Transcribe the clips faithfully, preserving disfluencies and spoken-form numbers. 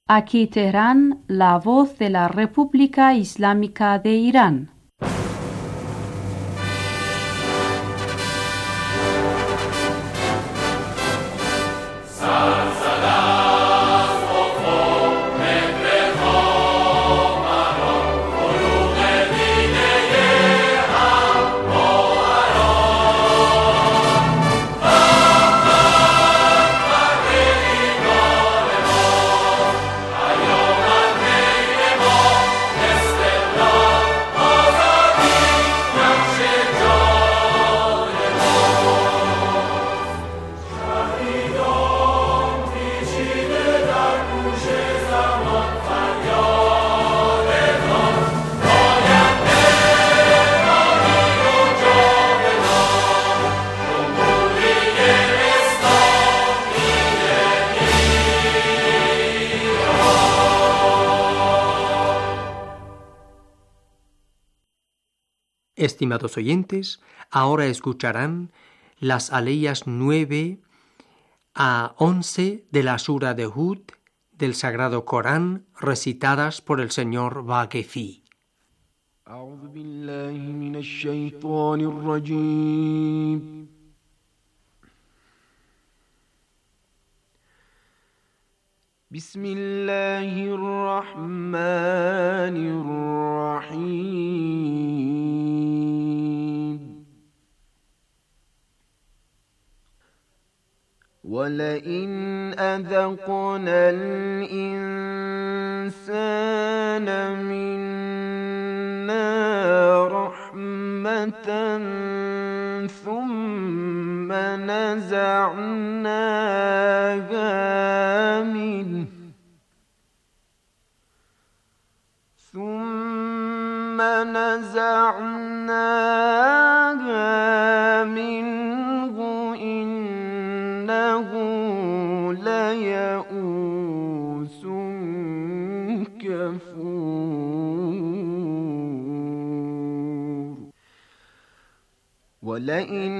Aquí Teherán, la voz de la República Islámica de Irán. Estimados oyentes, ahora escucharán las aleyas nueve a once de la Sura de Hud del Sagrado Corán, recitadas por el señor Vaquefi. أعوذ بالله من الشيطان الرجيم بسم الله الرحمن الرحيم ولئن أذقنا الإنسان منا رحمة ثم نزعناها منه ثم نزعناها منه إنه ليئوس كفور ولئن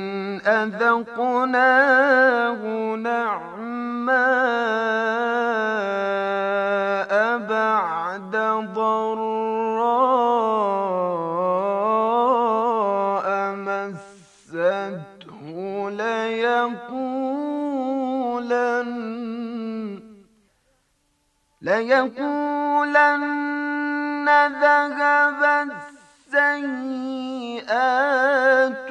أذقناه نعماء بعد ضراء مسته ليقولن ليقولن ذهب السيئات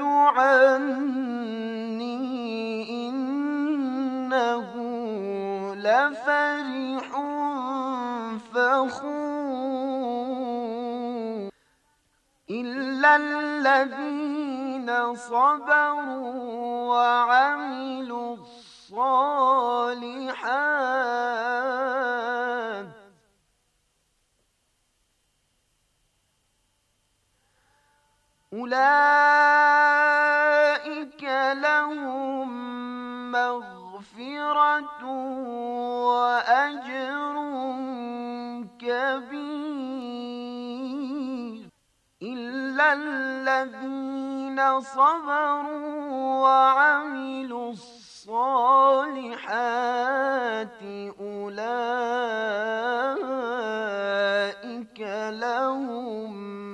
عني إنه لفرح فخور إلا الذين صبروا وعملوا الصالحات أولئك لهم مغفرة وأجر كبير إلا الذين صبروا وعملوا الصالحات أولئك لهم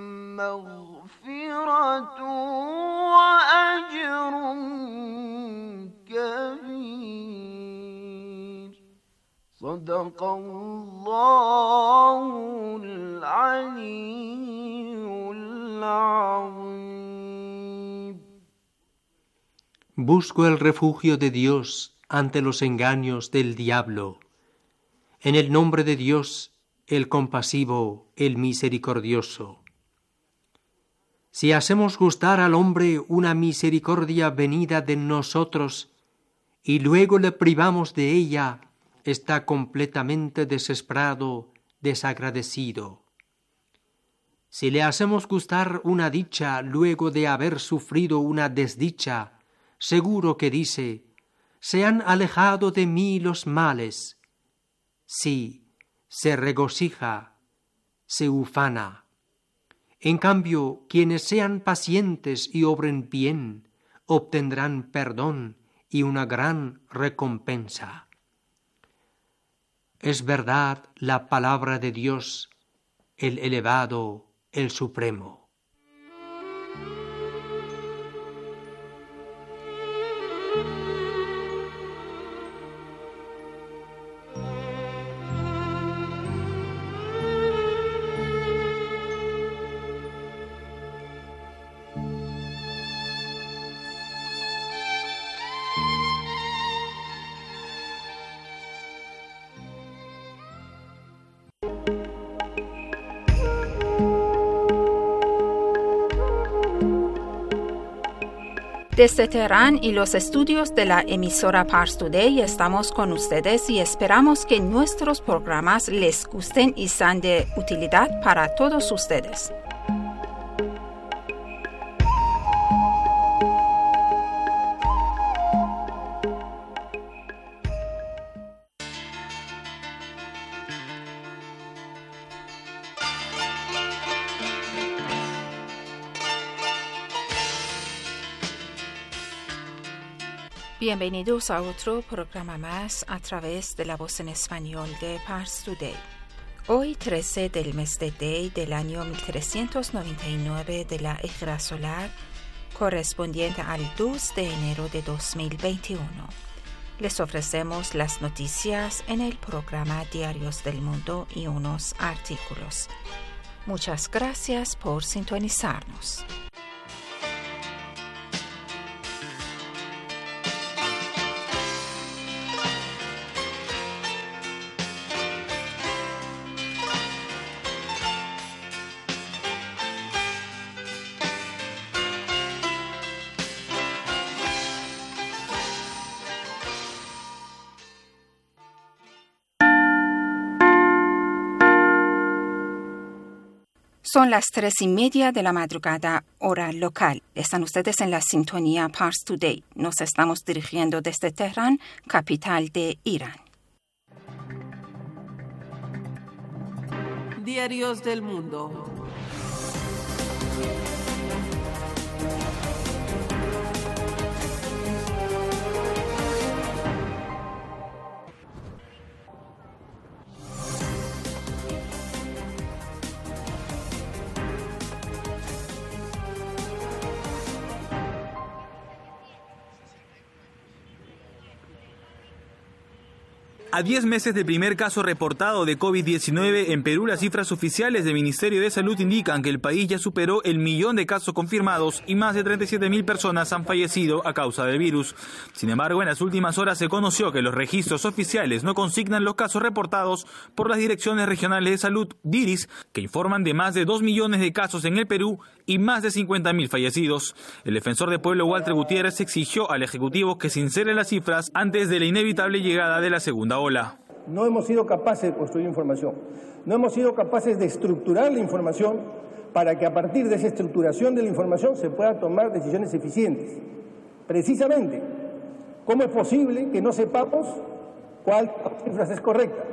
مغفرة وأجر كبير صدق الله العلي العظيم. Busco el refugio de Dios ante los engaños del diablo. En el nombre de Dios, el compasivo, el misericordioso. Si hacemos gustar al hombre una misericordia venida de nosotros y luego le privamos de ella, está completamente desesperado, desagradecido. Si le hacemos gustar una dicha luego de haber sufrido una desdicha, seguro que dice: se han alejado de mí los males. Sí, se regocija, se ufana. En cambio, quienes sean pacientes y obren bien, obtendrán perdón y una gran recompensa. es verdad la palabra de Dios, el elevado, el supremo. Desde Teherán y los estudios de la emisora Pars Today estamos con ustedes y esperamos que nuestros programas les gusten y sean de utilidad para todos ustedes. Bienvenidos a otro programa más a través de la voz en español de Pars Today. Hoy, trece del mes de Dey del año mil trescientos noventa y nueve de la Hijra Solar, correspondiente al dos de enero de dos mil veintiuno. Les ofrecemos las noticias en el programa Diarios del Mundo y unos artículos. Muchas gracias por sintonizarnos. Son las tres y media de la madrugada, hora local. Están ustedes en la sintonía Pars Today. Nos estamos dirigiendo desde Teherán, capital de Irán. Diarios del Mundo. A diez meses del primer caso reportado de COVID diecinueve en Perú, las cifras oficiales del Ministerio de Salud indican que el país ya superó el millón de casos confirmados y más de treinta y siete mil personas han fallecido a causa del virus. Sin embargo, en las últimas horas se conoció que los registros oficiales no consignan los casos reportados por las direcciones regionales de salud, DIRIS, que informan de más de dos millones de casos en el Perú y más de cincuenta mil fallecidos. El defensor del pueblo, Walter Gutiérrez, exigió al Ejecutivo que sincere las cifras antes de la inevitable llegada de la segunda ola. No hemos sido capaces de construir información, no hemos sido capaces de estructurar la información para que a partir de esa estructuración de la información se pueda tomar decisiones eficientes. Precisamente, ¿cómo es posible que no sepamos cuál de las cifras es correcta?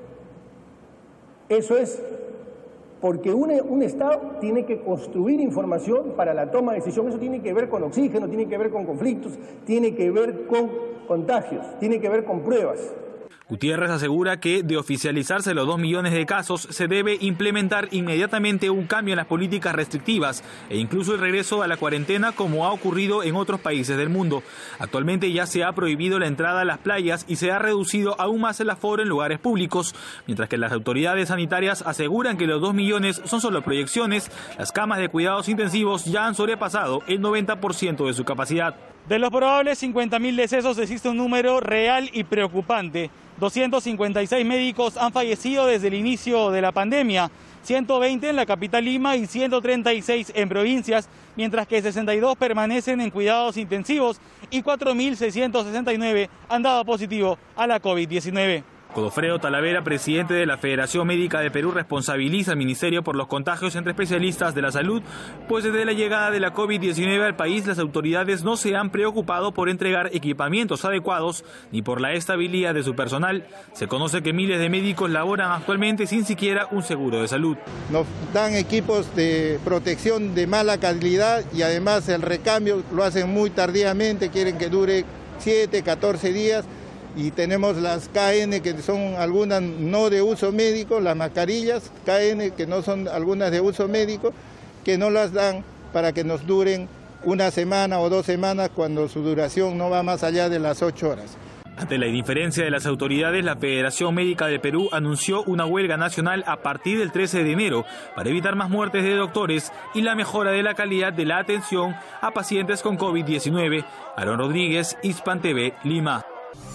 Eso es porque un, un Estado tiene que construir información para la toma de decisión. Eso tiene que ver con oxígeno, tiene que ver con conflictos, tiene que ver con contagios, tiene que ver con pruebas. Gutiérrez asegura que, de oficializarse los dos millones de casos, se debe implementar inmediatamente un cambio en las políticas restrictivas e incluso el regreso a la cuarentena, como ha ocurrido en otros países del mundo. Actualmente ya se ha prohibido la entrada a las playas y se ha reducido aún más el aforo en lugares públicos. Mientras que las autoridades sanitarias aseguran que los dos millones son solo proyecciones, las camas de cuidados intensivos ya han sobrepasado el noventa por ciento de su capacidad. De los probables cincuenta mil decesos existe un número real y preocupante. doscientos cincuenta y seis médicos han fallecido desde el inicio de la pandemia, ciento veinte en la capital Lima y ciento treinta y seis en provincias, mientras que sesenta y dos permanecen en cuidados intensivos y cuatro mil seiscientos sesenta y nueve han dado positivo a la COVID diecinueve. Godofredo Talavera, presidente de la Federación Médica de Perú, responsabiliza al Ministerio por los contagios entre especialistas de la salud, pues desde la llegada de la COVID diecinueve al país las autoridades no se han preocupado por entregar equipamientos adecuados ni por la estabilidad de su personal. Se conoce que miles de médicos laboran actualmente sin siquiera un seguro de salud. Nos dan equipos de protección de mala calidad y además el recambio lo hacen muy tardíamente, quieren que dure siete, catorce días. y tenemos las K N que son algunas no de uso médico, las mascarillas K N que no son algunas de uso médico, que no las dan para que nos duren una semana o dos semanas cuando su duración no va más allá de las ocho horas. Ante la indiferencia de las autoridades, la Federación Médica del Perú anunció una huelga nacional a partir del trece de enero para evitar más muertes de doctores y la mejora de la calidad de la atención a pacientes con COVID diecinueve. Aaron Rodríguez, Hispan T V, Lima.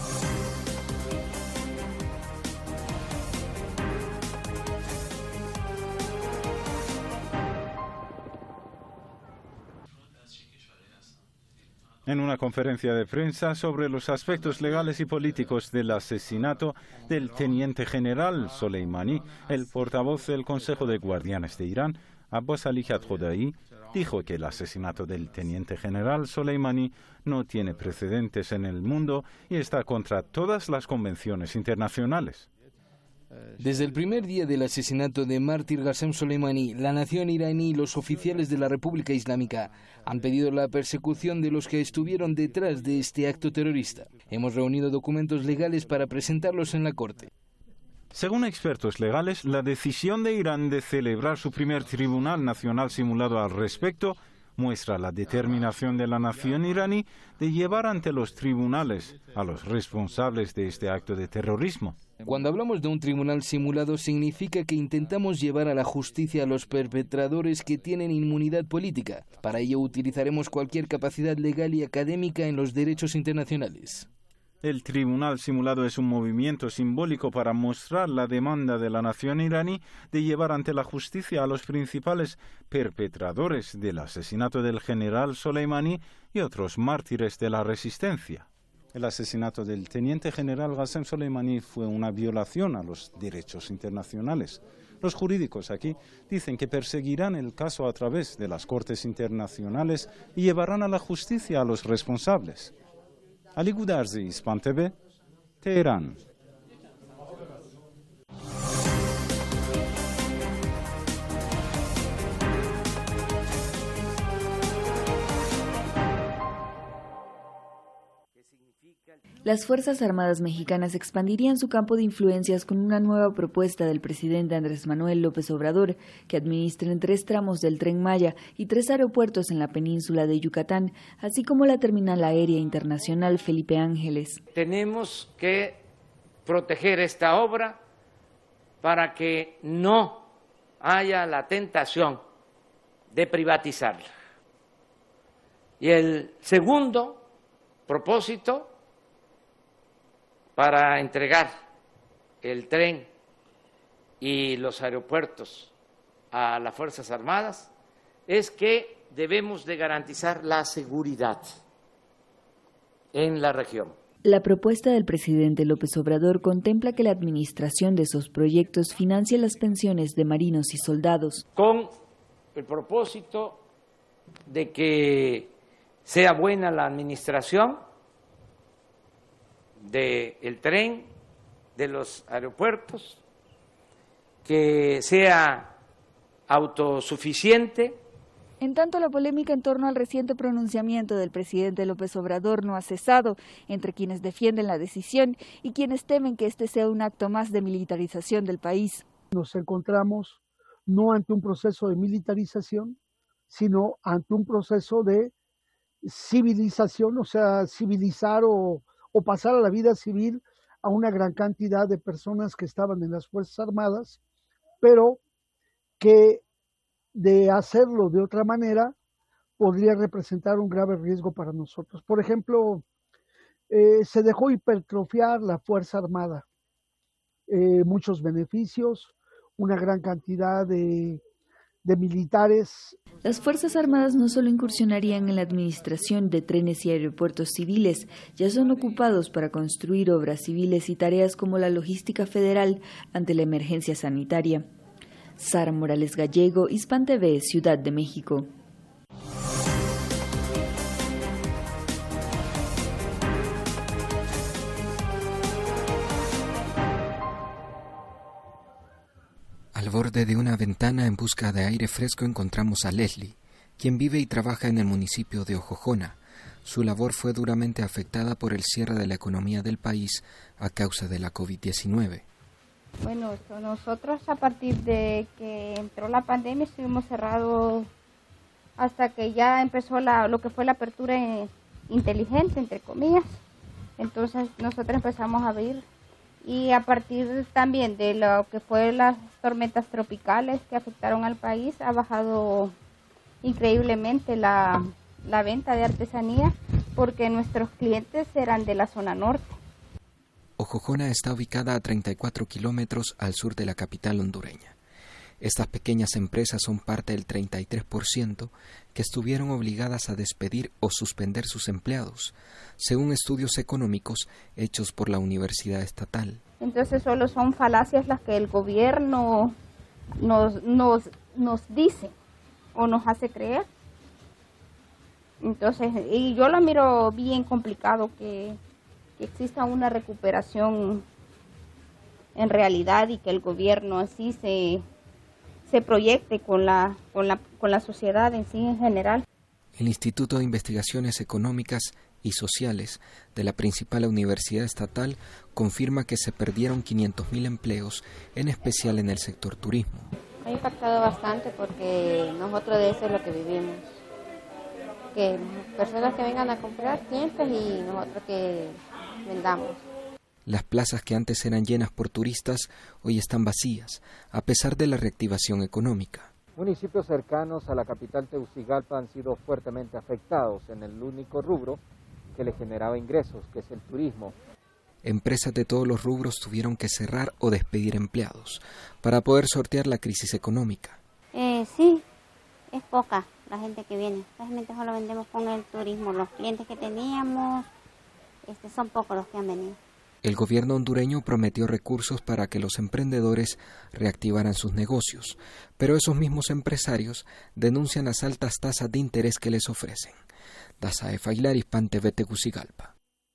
En una conferencia de prensa sobre los aspectos legales y políticos del asesinato del teniente general Soleimani, el portavoz del Consejo de Guardianes de Irán, Abbas Ali Khatkodai, dijo que el asesinato del teniente general Soleimani no tiene precedentes en el mundo y está contra todas las convenciones internacionales. Desde el primer día del asesinato de mártir Qasem Soleimani, la nación iraní y los oficiales de la República Islámica han pedido la persecución de los que estuvieron detrás de este acto terrorista. Hemos reunido documentos legales para presentarlos en la Corte. Según expertos legales, la decisión de Irán de celebrar su primer tribunal nacional simulado al respecto muestra la determinación de la nación iraní de llevar ante los tribunales a los responsables de este acto de terrorismo. Cuando hablamos de un tribunal simulado, significa que intentamos llevar a la justicia a los perpetradores que tienen inmunidad política. Para ello utilizaremos cualquier capacidad legal y académica en los derechos internacionales. El tribunal simulado es un movimiento simbólico para mostrar la demanda de la nación iraní de llevar ante la justicia a los principales perpetradores del asesinato del general Soleimani y otros mártires de la resistencia. El asesinato del teniente general Qasem Soleimani fue una violación a los derechos internacionales. Los jurídicos aquí dicen que perseguirán el caso a través de las cortes internacionales y llevarán a la justicia a los responsables. Ali Gudarzi, Hispan T V, Teherán. Las Fuerzas Armadas mexicanas expandirían su campo de influencias con una nueva propuesta del presidente Andrés Manuel López Obrador, que administren tres tramos del Tren Maya y tres aeropuertos en la península de Yucatán, así como la terminal aérea internacional Felipe Ángeles. Tenemos que proteger esta obra para que no haya la tentación de privatizarla. Y el segundo propósito, para entregar el tren y los aeropuertos a las Fuerzas Armadas, es que debemos de garantizar la seguridad en la región. La propuesta del presidente López Obrador contempla que la administración de esos proyectos financie las pensiones de marinos y soldados. Con el propósito de que sea buena la administración del tren, de los aeropuertos, que sea autosuficiente. En tanto, la polémica en torno al reciente pronunciamiento del presidente López Obrador no ha cesado entre quienes defienden la decisión y quienes temen que este sea un acto más de militarización del país. Nos encontramos no ante un proceso de militarización, sino ante un proceso de civilización, o sea, civilizar o o pasar a la vida civil a una gran cantidad de personas que estaban en las Fuerzas Armadas, pero que de hacerlo de otra manera podría representar un grave riesgo para nosotros. Por ejemplo, eh, se dejó hipertrofiar la Fuerza Armada, eh, muchos beneficios, una gran cantidad de, de militares. Las Fuerzas Armadas no solo incursionarían en la administración de trenes y aeropuertos civiles, ya son ocupados para construir obras civiles y tareas como la logística federal ante la emergencia sanitaria. Sara Morales Gallego, Hispan T V, Ciudad de México. Al borde de una ventana en busca de aire fresco encontramos a Leslie, quien vive y trabaja en el municipio de Ojojona, Su labor fue duramente afectada por el cierre de la economía del país a causa de la COVID diecinueve. Bueno, nosotros a partir de que entró la pandemia estuvimos cerrados hasta que ya empezó la, lo que fue la apertura inteligente, entre comillas. Entonces nosotros empezamos a abrir y a partir también de lo que fue las tormentas tropicales que afectaron al país, ha bajado increíblemente la, la venta de artesanía porque nuestros clientes eran de la zona norte. Ojojona está ubicada a treinta y cuatro kilómetros al sur de la capital hondureña. Estas pequeñas empresas son parte del treinta y tres por ciento que estuvieron obligadas a despedir o suspender sus empleados, según estudios económicos hechos por la Universidad Estatal. Entonces solo son falacias las que el gobierno nos, nos, nos dice o nos hace creer. Entonces, y yo lo miro bien complicado que, que exista una recuperación en realidad y que el gobierno así se... se proyecte con la, con, la, con la sociedad en sí en general. El Instituto de Investigaciones Económicas y Sociales de la principal universidad estatal confirma que se perdieron quinientos mil empleos, en especial en el sector turismo. Ha impactado bastante porque nosotros de eso es lo que vivimos. Que personas que vengan a comprar, clientes, y nosotros que vendamos. Las plazas que antes eran llenas por turistas hoy están vacías, a pesar de la reactivación económica. Municipios cercanos a la capital Tegucigalpa han sido fuertemente afectados en el único rubro que le generaba ingresos, que es el turismo. Empresas de todos los rubros tuvieron que cerrar o despedir empleados para poder sortear la crisis económica. Eh, sí, es poca la gente que viene. Realmente solo vendemos con el turismo. Los clientes que teníamos este, son pocos los que han venido. El gobierno hondureño prometió recursos para que los emprendedores reactivaran sus negocios, pero esos mismos empresarios denuncian las altas tasas de interés que les ofrecen. Dazae Failaris, Pan T V Tegucigalpa.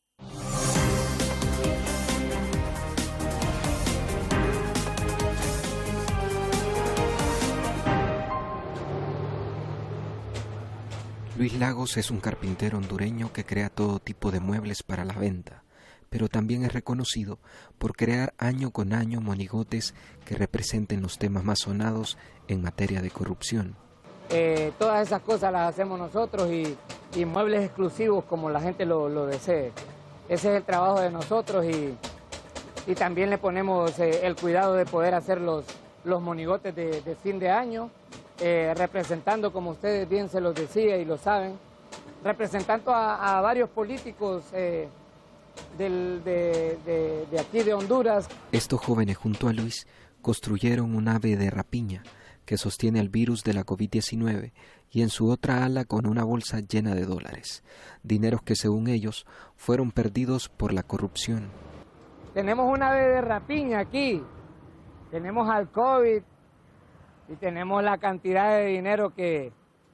Luis Lagos es un carpintero hondureño que crea todo tipo de muebles para la venta, pero también es reconocido por crear año con año monigotes que representen los temas más sonados en materia de corrupción. Eh, todas esas cosas las hacemos nosotros y, y muebles exclusivos como la gente lo, lo desee. Ese es el trabajo de nosotros y, y también le ponemos eh, el cuidado de poder hacer los, los monigotes de, de fin de año, eh, representando, como ustedes bien se los decía y lo saben, representando a, a varios políticos eh, Del, de, de, de aquí de Honduras. Estos jóvenes junto a Luis construyeron un ave de rapiña que sostiene al virus de la COVID diecinueve y en su otra ala con una bolsa llena de dólares, dineros que según ellos fueron perdidos por la corrupción. Tenemos un ave de rapiña aquí, tenemos al COVID y tenemos la cantidad de dinero que,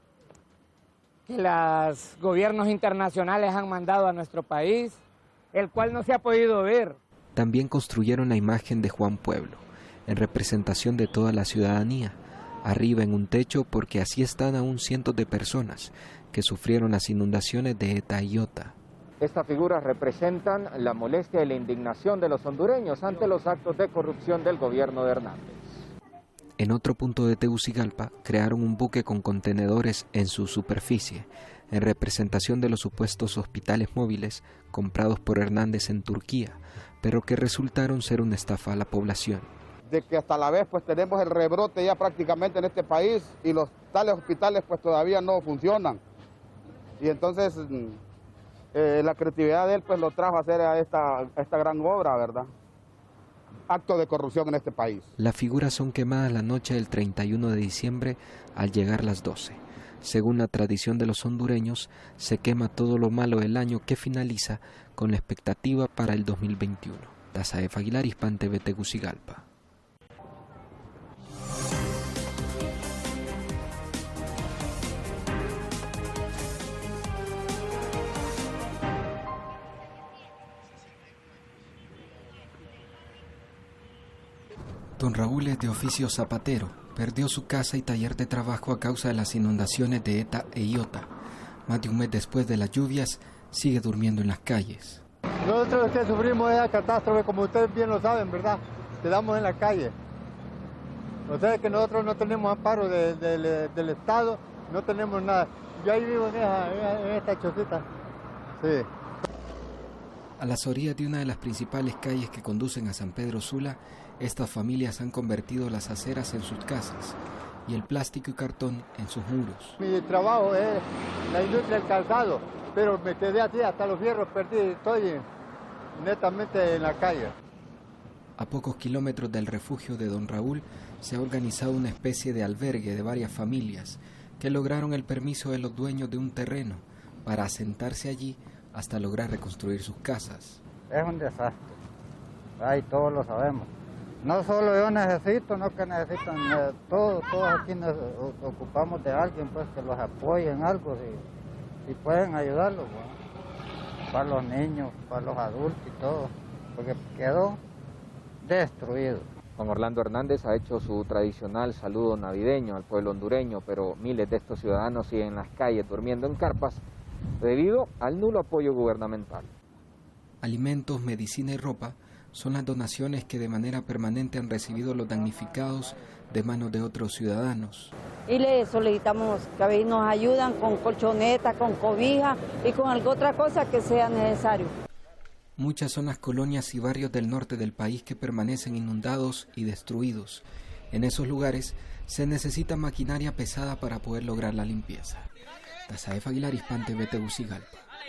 que los gobiernos internacionales han mandado a nuestro país, el cual no se ha podido ver. También construyeron la imagen de Juan Pueblo, en representación de toda la ciudadanía, arriba en un techo porque así están aún cientos de personas que sufrieron las inundaciones de Eta y Iota. Estas figuras representan la molestia y la indignación de los hondureños ante los actos de corrupción del gobierno de Hernández. En otro punto de Tegucigalpa crearon un buque con contenedores en su superficie, en representación de los supuestos hospitales móviles comprados por Hernández en Turquía, pero que resultaron ser una estafa a la población. De que hasta la vez pues tenemos el rebrote ya prácticamente en este país y los tales hospitales pues todavía no funcionan. Y entonces eh, la creatividad de él pues lo trajo a hacer a esta, a esta gran obra, ¿verdad? Acto de corrupción en este país. Las figuras son quemadas la noche del treinta y uno de diciembre al llegar las doce. Según la tradición de los hondureños, se quema todo lo malo del año que finaliza con la expectativa para el dos mil veintiuno. Dazae Failaris, Pan T V Tegucigalpa. Don Raúl es de oficio zapatero. Perdió su casa y taller de trabajo a causa de las inundaciones de Eta e Iota. Más de un mes después de las lluvias, sigue durmiendo en las calles. Nosotros que sufrimos esa catástrofe, como ustedes bien lo saben, ¿verdad? Quedamos en la calle. O sea que nosotros no tenemos amparo de, de, de, del Estado, no tenemos nada. Yo ahí vivo en, esa, en esta chocita. Sí. A las orillas de una de las principales calles que conducen a San Pedro Sula, estas familias han convertido las aceras en sus casas y el plástico y cartón en sus muros. Mi trabajo es la industria del calzado, pero me quedé así, hasta los fierros perdí, estoy netamente en la calle. A pocos kilómetros del refugio de Don Raúl se ha organizado una especie de albergue de varias familias que lograron el permiso de los dueños de un terreno para asentarse allí hasta lograr reconstruir sus casas. Es un desastre, ahí todos lo sabemos. No solo yo necesito, no que necesitan, eh, todos, todos aquí nos ocupamos de alguien pues que los apoye en algo, si, si pueden ayudarlos, bueno, para los niños, para los adultos y todo, porque quedó destruido. Juan Orlando Hernández ha hecho su tradicional saludo navideño al pueblo hondureño, pero miles de estos ciudadanos siguen en las calles durmiendo en carpas debido al nulo apoyo gubernamental. Alimentos, medicina y ropa son las donaciones que de manera permanente han recibido los damnificados de manos de otros ciudadanos. Y le solicitamos que nos ayudan con colchonetas, con cobija y con alguna otra cosa que sea necesario. Muchas son las colonias y barrios del norte del país que permanecen inundados y destruidos. En esos lugares se necesita maquinaria pesada para poder lograr la limpieza. Tazaef Aguilar, Hispan T V, Tegucigalpa.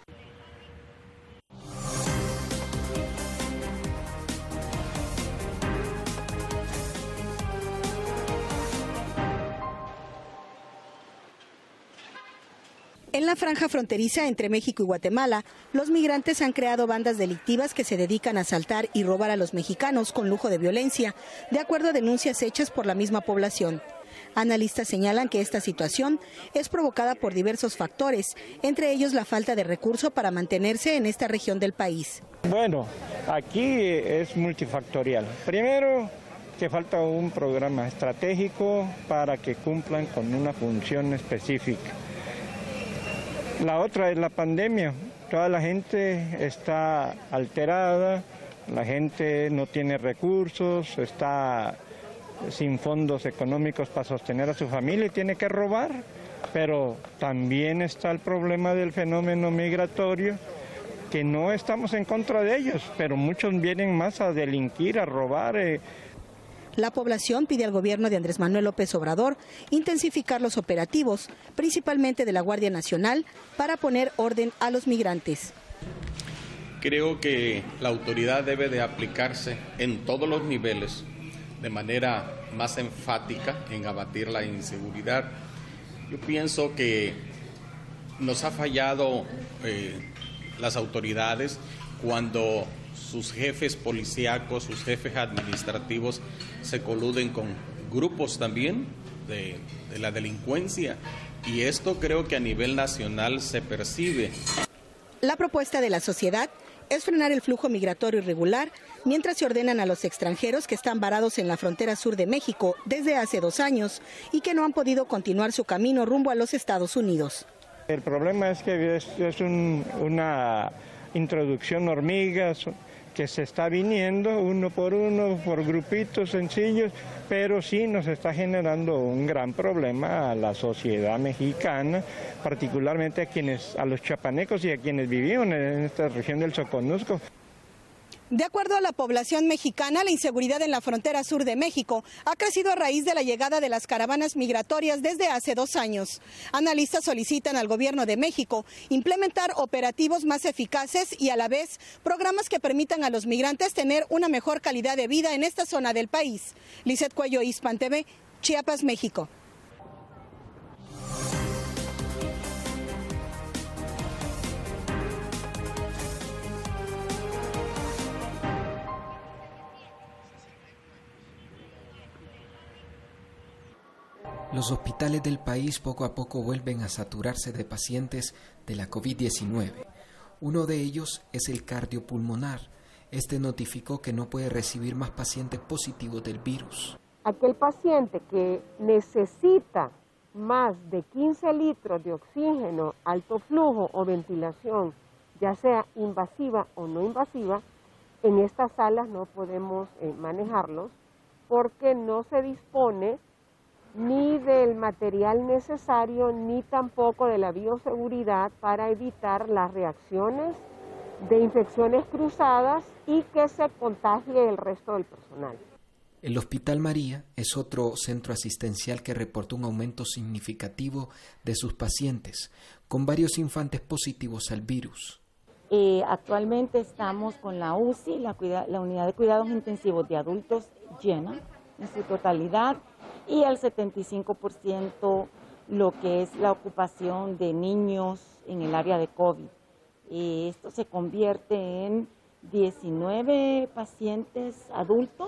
En la franja fronteriza entre México y Guatemala, los migrantes han creado bandas delictivas que se dedican a asaltar y robar a los mexicanos con lujo de violencia, de acuerdo a denuncias hechas por la misma población. Analistas señalan que esta situación es provocada por diversos factores, entre ellos la falta de recursos para mantenerse en esta región del país. Bueno, aquí es multifactorial. Primero, que falta un programa estratégico para que cumplan con una función específica. La otra es la pandemia. Toda la gente está alterada, la gente no tiene recursos, está sin fondos económicos para sostener a su familia y tiene que robar. Pero también está el problema del fenómeno migratorio, que no estamos en contra de ellos, pero muchos vienen más a delinquir, a robar. Eh, La población pide al gobierno de Andrés Manuel López Obrador intensificar los operativos, principalmente de la Guardia Nacional, para poner orden a los migrantes. Creo que la autoridad debe de aplicarse en todos los niveles de manera más enfática en abatir la inseguridad. Yo pienso que nos ha fallado eh, las autoridades cuando sus jefes policíacos, sus jefes administrativos se coluden con grupos también de, de la delincuencia, y esto creo que a nivel nacional se percibe. La propuesta de la sociedad es frenar el flujo migratorio irregular mientras se ordenan a los extranjeros que están varados en la frontera sur de México desde hace dos años y que no han podido continuar su camino rumbo a los Estados Unidos. El problema es que es, es un, una introducción hormiga que se está viniendo uno por uno, por grupitos sencillos, pero sí nos está generando un gran problema a la sociedad mexicana, particularmente a quienes, a los chapanecos y a quienes vivieron en esta región del Soconusco. De acuerdo a la población mexicana, la inseguridad en la frontera sur de México ha crecido a raíz de la llegada de las caravanas migratorias desde hace dos años. Analistas solicitan al gobierno de México implementar operativos más eficaces y a la vez programas que permitan a los migrantes tener una mejor calidad de vida en esta zona del país. Lizeth Cuello, Hispan T V, Chiapas, México. Los hospitales del país poco a poco vuelven a saturarse de pacientes de la COVID diecinueve. Uno de ellos es el cardiopulmonar. Este notificó que no puede recibir más pacientes positivos del virus. Aquel paciente que necesita más de quince litros de oxígeno, alto flujo o ventilación, ya sea invasiva o no invasiva, en estas salas no podemos eh, manejarlos porque no se dispone ni del material necesario ni tampoco de la bioseguridad para evitar las reacciones de infecciones cruzadas y que se contagie el resto del personal. El Hospital María es otro centro asistencial que reportó un aumento significativo de sus pacientes, con varios infantes positivos al virus. Eh, actualmente estamos con la U C I, la, cuida, la unidad de cuidados intensivos de adultos llena en su totalidad y al setenta y cinco por ciento lo que es la ocupación de niños en el área de COVID. Eh, esto se convierte en diecinueve pacientes adultos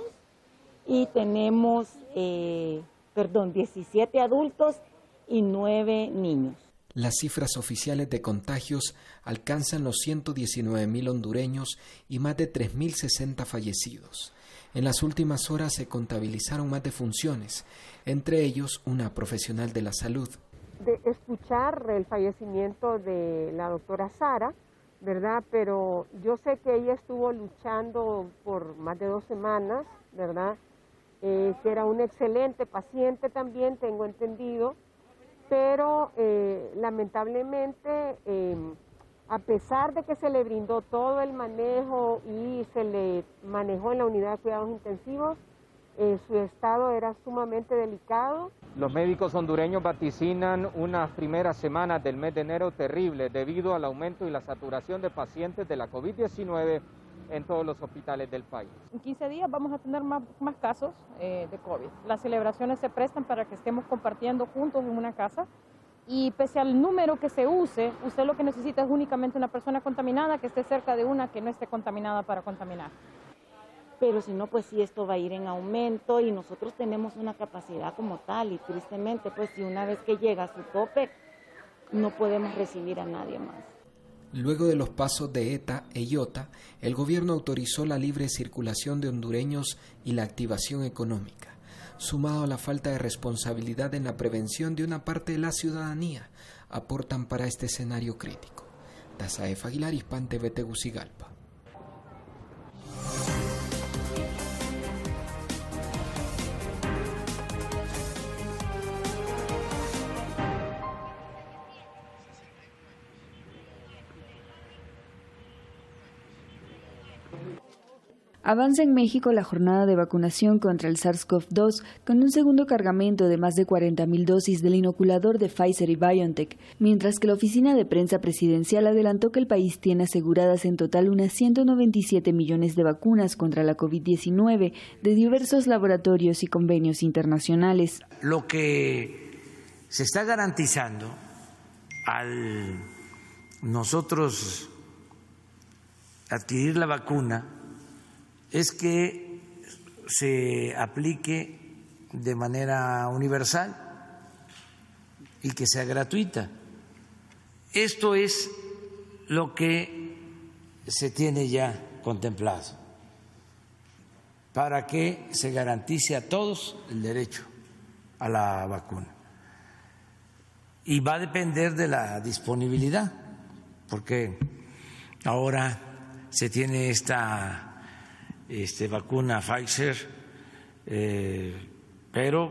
y tenemos, eh, perdón, diecisiete adultos y nueve niños. Las cifras oficiales de contagios alcanzan los ciento diecinueve mil hondureños y más de tres mil sesenta fallecidos. En las últimas horas se contabilizaron más defunciones, entre ellos una profesional de la salud. De escuchar el fallecimiento de la doctora Sara, ¿verdad? Pero yo sé que ella estuvo luchando por más de dos semanas, ¿verdad? Eh, que era un excelente paciente también, tengo entendido, pero eh, lamentablemente, eh, a pesar de que se le brindó todo el manejo y se le manejó en la unidad de cuidados intensivos, eh, su estado era sumamente delicado. Los médicos hondureños vaticinan unas primeras semanas del mes de enero terribles debido al aumento y la saturación de pacientes de la COVID diecinueve en todos los hospitales del país. En quince días vamos a tener más, más casos eh, de COVID. Las celebraciones se prestan para que estemos compartiendo juntos en una casa y pese al número que se use, usted lo que necesita es únicamente una persona contaminada que esté cerca de una que no esté contaminada para contaminar. Pero si no, pues sí, esto va a ir en aumento y nosotros tenemos una capacidad como tal y tristemente, pues si una vez que llega a su tope, no podemos recibir a nadie más. Luego de los pasos de ETA e IOTA, el gobierno autorizó la libre circulación de hondureños y la activación económica, sumado a la falta de responsabilidad en la prevención de una parte de la ciudadanía, aportan para este escenario crítico. Dazaef Aguilar, Hispan T V, Tegucigalpa. Avanza en México la jornada de vacunación contra el SARS CoV dos con un segundo cargamento de más de cuarenta mil dosis del inoculador de Pfizer y BioNTech, mientras que la oficina de prensa presidencial adelantó que el país tiene aseguradas en total unas ciento noventa y siete millones de vacunas contra la COVID diecinueve de diversos laboratorios y convenios internacionales. Lo que se está garantizando al nosotros adquirir la vacuna es que se aplique de manera universal y que sea gratuita. Esto es lo que se tiene ya contemplado para que se garantice a todos el derecho a la vacuna. Y va a depender de la disponibilidad, porque ahora se tiene esta Este, vacuna Pfizer, eh, pero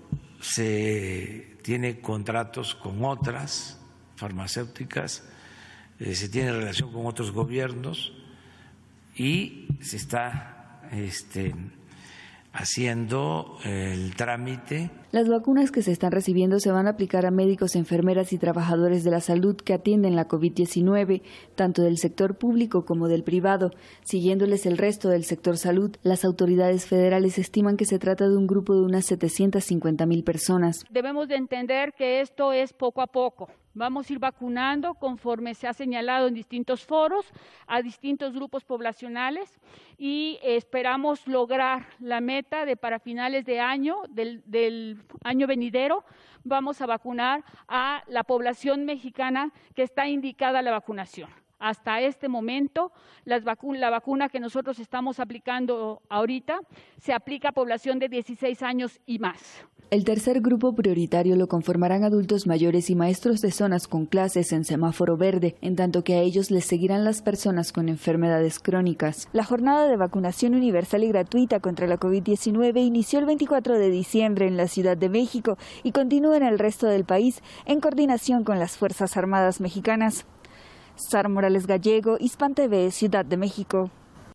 se tiene contratos con otras farmacéuticas, eh, se tiene relación con otros gobiernos y se está este, haciendo el trámite. Las vacunas que se están recibiendo se van a aplicar a médicos, enfermeras y trabajadores de la salud que atienden la COVID diecinueve, tanto del sector público como del privado. Siguiéndoles el resto del sector salud, las autoridades federales estiman que se trata de un grupo de unas setecientas cincuenta mil personas. Debemos de entender que esto es poco a poco. Vamos a ir vacunando conforme se ha señalado en distintos foros a distintos grupos poblacionales y esperamos lograr la meta de para finales de año, del, del año venidero, vamos a vacunar a la población mexicana que está indicada a la vacunación. Hasta este momento, las vacu- la vacuna que nosotros estamos aplicando ahorita se aplica a población de dieciséis años y más. El tercer grupo prioritario lo conformarán adultos mayores y maestros de zonas con clases en semáforo verde, en tanto que a ellos les seguirán las personas con enfermedades crónicas. La jornada de vacunación universal y gratuita contra la COVID diecinueve inició el veinticuatro de diciembre en la Ciudad de México y continúa en el resto del país en coordinación con las Fuerzas Armadas mexicanas. Sara Morales Gallego, Hispan T V, Ciudad de México.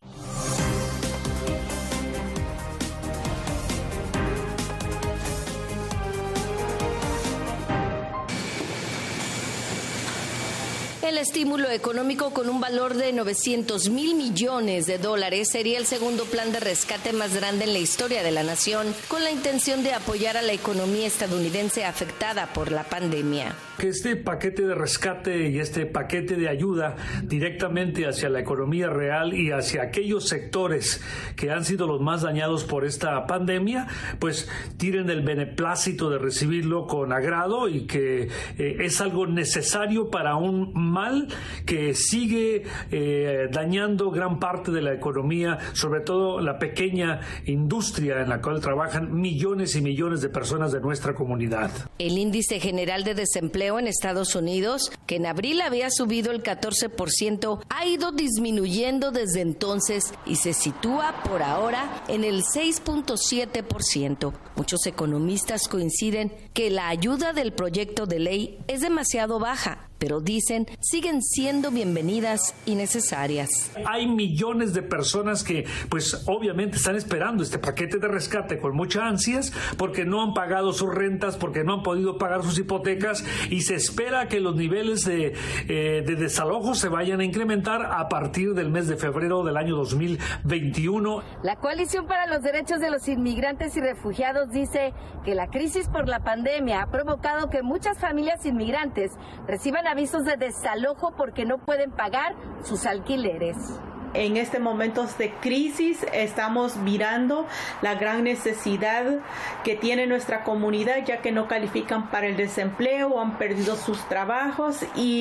El estímulo económico con un valor de novecientos mil millones de dólares sería el segundo plan de rescate más grande en la historia de la nación, con la intención de apoyar a la economía estadounidense afectada por la pandemia. Que este paquete de rescate y este paquete de ayuda directamente hacia la economía real y hacia aquellos sectores que han sido los más dañados por esta pandemia, pues tienen el beneplácito de recibirlo con agrado y que eh, es algo necesario para un mal que sigue eh, dañando gran parte de la economía, sobre todo la pequeña industria en la cual trabajan millones y millones de personas de nuestra comunidad. El índice general de desempleo en Estados Unidos, que en abril había subido el catorce por ciento, ha ido disminuyendo desde entonces y se sitúa por ahora en el seis punto siete por ciento. Muchos economistas coinciden que la ayuda del proyecto de ley es demasiado baja, pero dicen siguen siendo bienvenidas y necesarias. Hay millones de personas que pues obviamente están esperando este paquete de rescate con muchas ansias porque no han pagado sus rentas, porque no han podido pagar sus hipotecas y se espera que los niveles de, eh, de desalojo se vayan a incrementar a partir del mes de febrero del año dos mil veintiuno. La Coalición para los Derechos de los Inmigrantes y Refugiados dice que la crisis por la pandemia ha provocado que muchas familias inmigrantes reciban avisos de desalojo porque no pueden pagar sus alquileres. En este momento de crisis estamos mirando la gran necesidad que tiene nuestra comunidad, ya que no califican para el desempleo o han perdido sus trabajos,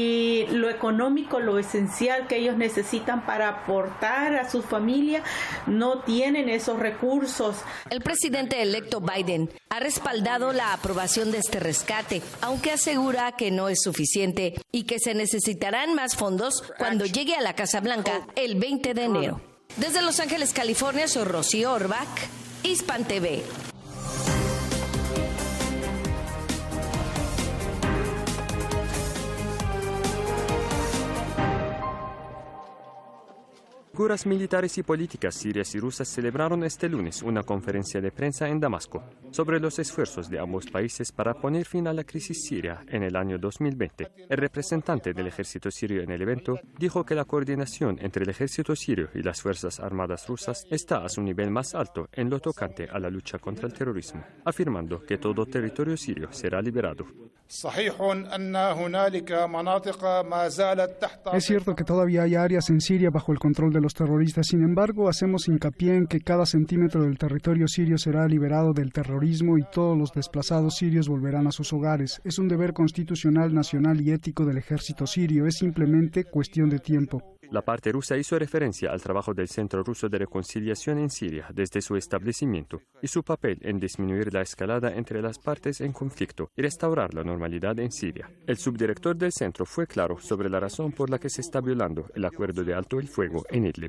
y lo económico, lo esencial que ellos necesitan para aportar a su familia, no tienen esos recursos. El presidente electo Biden ha respaldado la aprobación de este rescate, aunque asegura que no es suficiente y que se necesitarán más fondos cuando llegue a la Casa Blanca el veinte de enero. Desde Los Ángeles, California, soy Rocío Orbach, Hispan T V. Figuras militares y políticas sirias y rusas celebraron este lunes una conferencia de prensa en Damasco sobre los esfuerzos de ambos países para poner fin a la crisis siria en el año dos mil veinte. El representante del ejército sirio en el evento dijo que la coordinación entre el ejército sirio y las fuerzas armadas rusas está a su nivel más alto en lo tocante a la lucha contra el terrorismo, afirmando que todo territorio sirio será liberado. Es cierto que todavía hay áreas en Siria bajo el control de los terroristas. Sin embargo, hacemos hincapié en que cada centímetro del territorio sirio será liberado del terrorismo y todos los desplazados sirios volverán a sus hogares. Es un deber constitucional, nacional y ético del ejército sirio. Es simplemente cuestión de tiempo. La parte rusa hizo referencia al trabajo del Centro Ruso de Reconciliación en Siria desde su establecimiento y su papel en disminuir la escalada entre las partes en conflicto y restaurar la normalidad en Siria. El subdirector del centro fue claro sobre la razón por la que se está violando el acuerdo de alto el fuego en Idlib.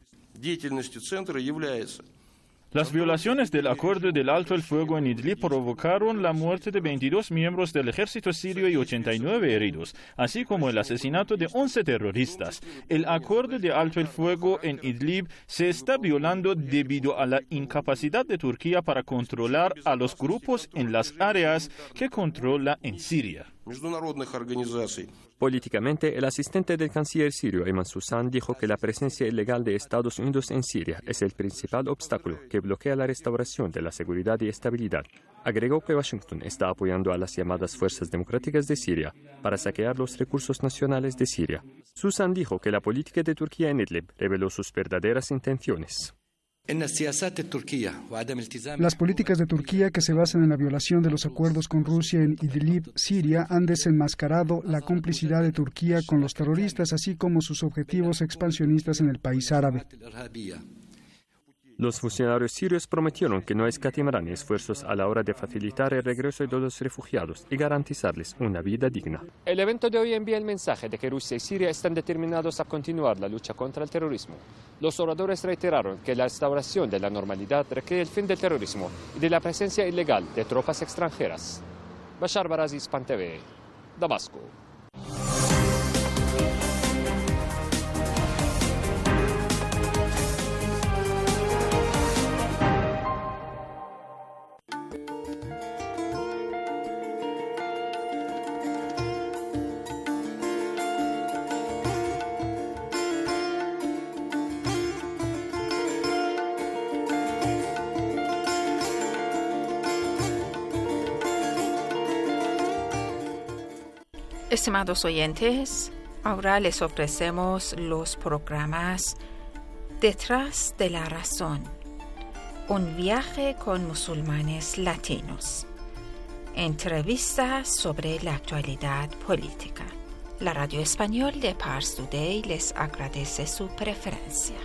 Las violaciones del acuerdo del alto el fuego en Idlib provocaron la muerte de veintidós miembros del ejército sirio y ochenta y nueve heridos, así como el asesinato de once terroristas. El acuerdo de alto el fuego en Idlib se está violando debido a la incapacidad de Turquía para controlar a los grupos en las áreas que controla en Siria. Políticamente, el asistente del canciller sirio, Ayman Susan, dijo que la presencia ilegal de Estados Unidos en Siria es el principal obstáculo que bloquea la restauración de la seguridad y estabilidad. Agregó que Washington está apoyando a las llamadas Fuerzas Democráticas de Siria para saquear los recursos nacionales de Siria. Susan dijo que la política de Turquía en Idlib reveló sus verdaderas intenciones. Las políticas de Turquía que se basan en la violación de los acuerdos con Rusia en Idlib, Siria, han desenmascarado la complicidad de Turquía con los terroristas, así como sus objetivos expansionistas en el país árabe. Los funcionarios sirios prometieron que no escatimarán esfuerzos a la hora de facilitar el regreso de los refugiados y garantizarles una vida digna. El evento de hoy envía el mensaje de que Rusia y Siria están determinados a continuar la lucha contra el terrorismo. Los oradores reiteraron que la restauración de la normalidad requiere el fin del terrorismo y de la presencia ilegal de tropas extranjeras. Bashar Barazi, Span T V, Damasco. Estimados oyentes, ahora les ofrecemos los programas Detrás de la Razón, un viaje con musulmanes latinos, entrevistas sobre la actualidad política. La radio español de Pars Today les agradece su preferencia.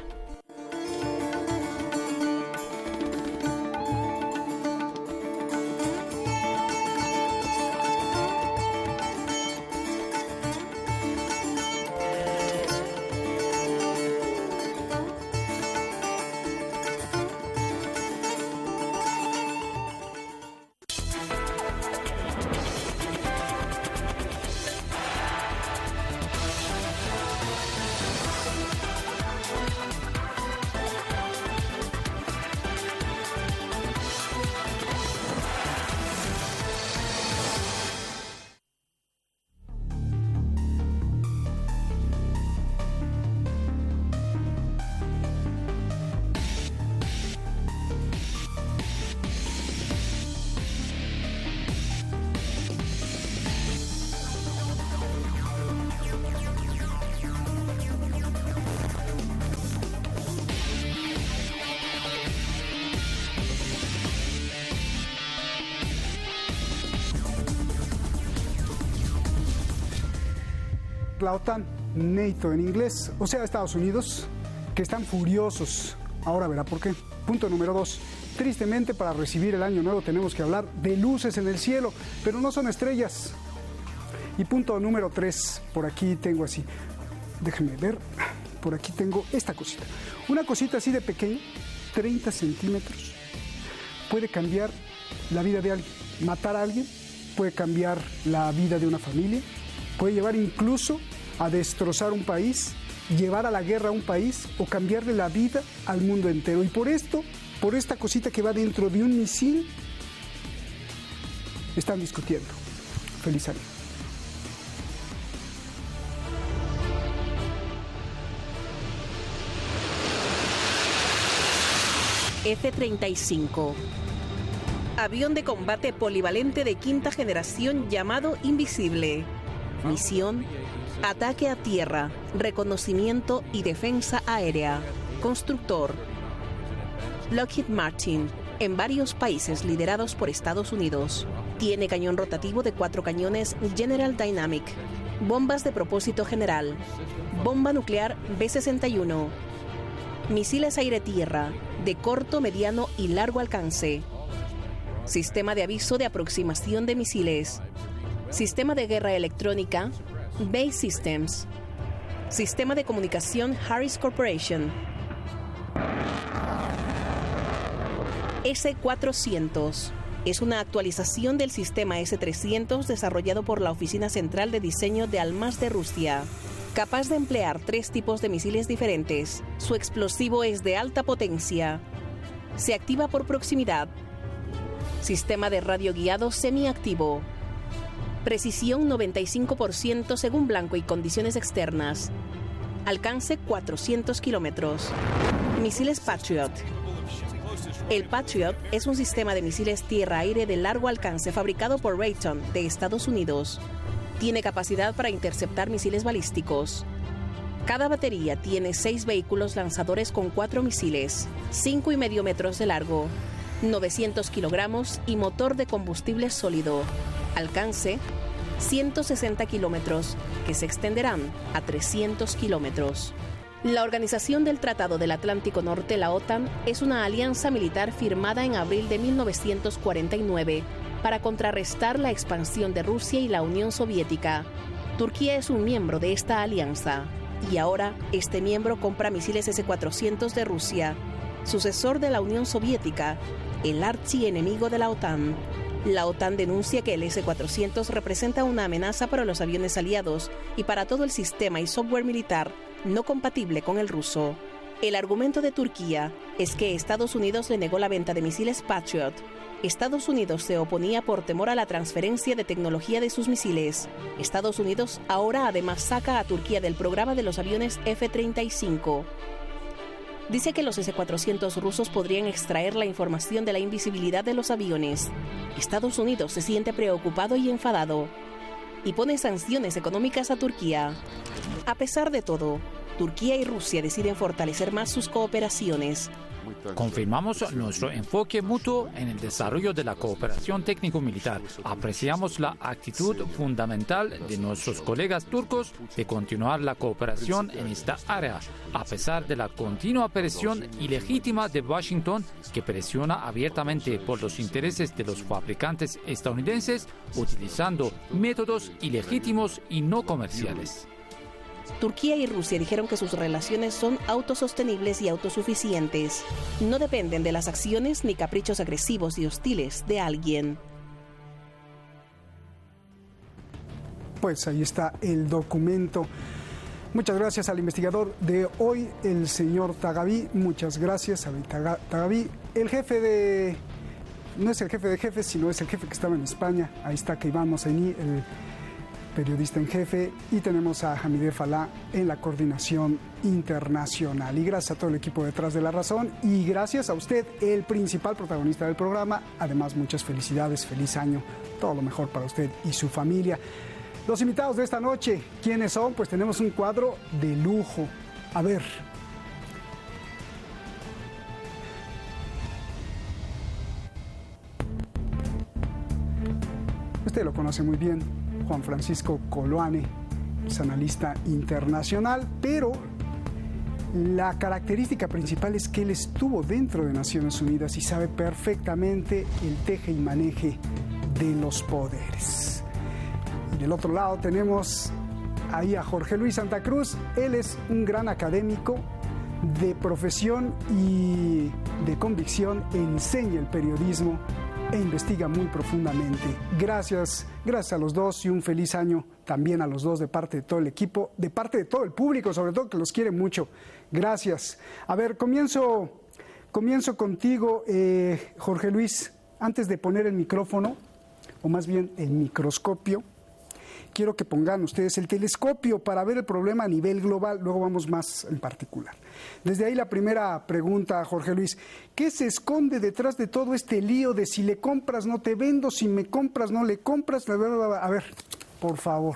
La OTAN, NATO en inglés, o sea, Estados Unidos, que están furiosos. Ahora verá por qué. Punto número dos. Tristemente, para recibir el año nuevo tenemos que hablar de luces en el cielo, pero no son estrellas. Y punto número tres, por aquí tengo así, déjenme ver, por aquí tengo esta cosita. Una cosita así de pequeña, treinta centímetros, puede cambiar la vida de alguien. Matar a alguien puede cambiar la vida de una familia, puede llevar incluso a destrozar un país, llevar a la guerra a un país o cambiarle la vida al mundo entero. Y por esto, por esta cosita que va dentro de un misil, están discutiendo. Feliz año. F treinta y cinco. Avión de combate polivalente de quinta generación llamado Invisible. Misión: ataque a tierra, reconocimiento y defensa aérea. Constructor: Lockheed Martin, en varios países liderados por Estados Unidos. Tiene cañón rotativo de cuatro cañones General Dynamic, bombas de propósito general, bomba nuclear B sesenta y uno, misiles aire-tierra de corto, mediano y largo alcance, sistema de aviso de aproximación de misiles, sistema de guerra electrónica Base Systems, sistema de comunicación Harris Corporation. ese cuatrocientos es una actualización del sistema ese trescientos desarrollado por la Oficina Central de Diseño de Almaz de Rusia. Capaz de emplear tres tipos de misiles diferentes. Su explosivo es de alta potencia. Se activa por proximidad. Sistema de radio guiado semiactivo. Precisión noventa y cinco por ciento según blanco y condiciones externas. Alcance cuatrocientos kilómetros. Misiles Patriot. El Patriot es un sistema de misiles tierra-aire de largo alcance fabricado por Raytheon de Estados Unidos. Tiene capacidad para interceptar misiles balísticos. Cada batería tiene seis vehículos lanzadores con cuatro misiles, cinco y medio metros de largo, novecientos kilogramos y motor de combustible sólido. Alcance ciento sesenta kilómetros, que se extenderán a trescientos kilómetros. La Organización del Tratado del Atlántico Norte, la OTAN, es una alianza militar firmada en abril de mil novecientos cuarenta y nueve para contrarrestar la expansión de Rusia y la Unión Soviética. Turquía es un miembro de esta alianza y ahora este miembro compra misiles ese cuatrocientos de Rusia, sucesor de la Unión Soviética, el archienemigo de la OTAN. La OTAN denuncia que el ese cuatrocientos representa una amenaza para los aviones aliados y para todo el sistema y software militar no compatible con el ruso. El argumento de Turquía es que Estados Unidos le negó la venta de misiles Patriot. Estados Unidos se oponía por temor a la transferencia de tecnología de sus misiles. Estados Unidos ahora además saca a Turquía del programa de los aviones efe treinta y cinco. Dice que los ese cuatrocientos rusos podrían extraer la información de la invisibilidad de los aviones. Estados Unidos se siente preocupado y enfadado y pone sanciones económicas a Turquía. A pesar de todo, Turquía y Rusia deciden fortalecer más sus cooperaciones. Confirmamos nuestro enfoque mutuo en el desarrollo de la cooperación técnico-militar. Apreciamos la actitud fundamental de nuestros colegas turcos de continuar la cooperación en esta área, a pesar de la continua presión ilegítima de Washington, que presiona abiertamente por los intereses de los fabricantes estadounidenses, utilizando métodos ilegítimos y no comerciales. Turquía y Rusia dijeron que sus relaciones son autosostenibles y autosuficientes. No dependen de las acciones ni caprichos agresivos y hostiles de alguien. Pues ahí está el documento. Muchas gracias al investigador de hoy, el señor Tagaví. Muchas gracias a Tagaví. El jefe de... No es el jefe de jefes, sino es el jefe que estaba en España. Ahí está Keiván Moseni, el periodista en jefe, y tenemos a Hamideh Falá en la coordinación internacional. Y gracias a todo el equipo detrás de La Razón y gracias a usted, el principal protagonista del programa. Además, muchas felicidades, feliz año, todo lo mejor para usted y su familia. Los invitados de esta noche, ¿quiénes son? Pues tenemos un cuadro de lujo. A ver. Usted lo conoce muy bien. Juan Francisco Coloane, es analista internacional, pero la característica principal es que él estuvo dentro de Naciones Unidas y sabe perfectamente el teje y maneje de los poderes. Y del otro lado tenemos ahí a Jorge Luis Santa Cruz. Él es un gran académico de profesión y de convicción, enseña el periodismo e investiga muy profundamente. Gracias, gracias a los dos y un feliz año también a los dos de parte de todo el equipo, de parte de todo el público, sobre todo que los quiere mucho. Gracias. A ver, comienzo, comienzo contigo, eh, Jorge Luis. Antes de poner el micrófono, o más bien el microscopio, quiero que pongan ustedes el telescopio para ver el problema a nivel global, luego vamos más en particular. Desde ahí la primera pregunta, Jorge Luis, ¿qué se esconde detrás de todo este lío de si le compras no te vendo, si me compras no le compras? A ver, por favor.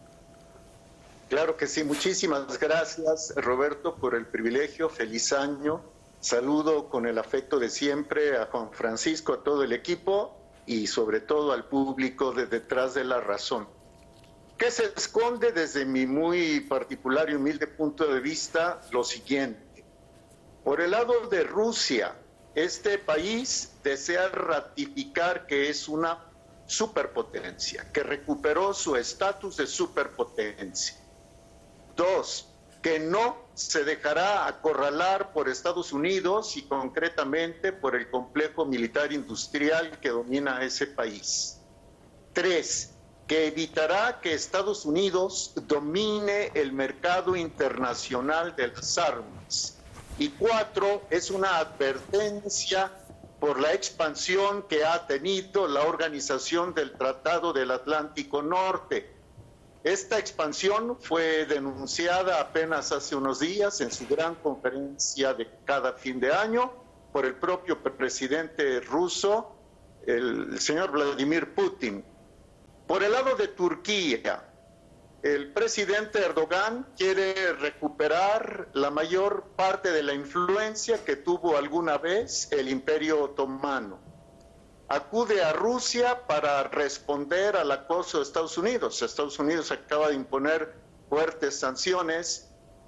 Claro que sí, muchísimas gracias, Roberto, por el privilegio, feliz año. Saludo con el afecto de siempre a Juan Francisco, a todo el equipo y sobre todo al público de Detrás de la Razón. ¿Qué se esconde desde mi muy particular y humilde punto de vista? Lo siguiente. Por el lado de Rusia, este país desea ratificar que es una superpotencia, que recuperó su estatus de superpotencia. Dos, que no se dejará acorralar por Estados Unidos y concretamente por el complejo militar industrial que domina ese país. Tres, que evitará que Estados Unidos domine el mercado internacional de las armas. Y cuatro, es una advertencia por la expansión que ha tenido la Organización del Tratado del Atlántico Norte. Esta expansión fue denunciada apenas hace unos días en su gran conferencia de cada fin de año por el propio presidente ruso, el señor Vladimir Putin. Por el lado de Turquía, el presidente Erdogan quiere recuperar la mayor parte de la influencia que tuvo alguna vez el Imperio Otomano. Acude a Rusia para responder al acoso de Estados Unidos. Estados Unidos acaba de imponer fuertes sanciones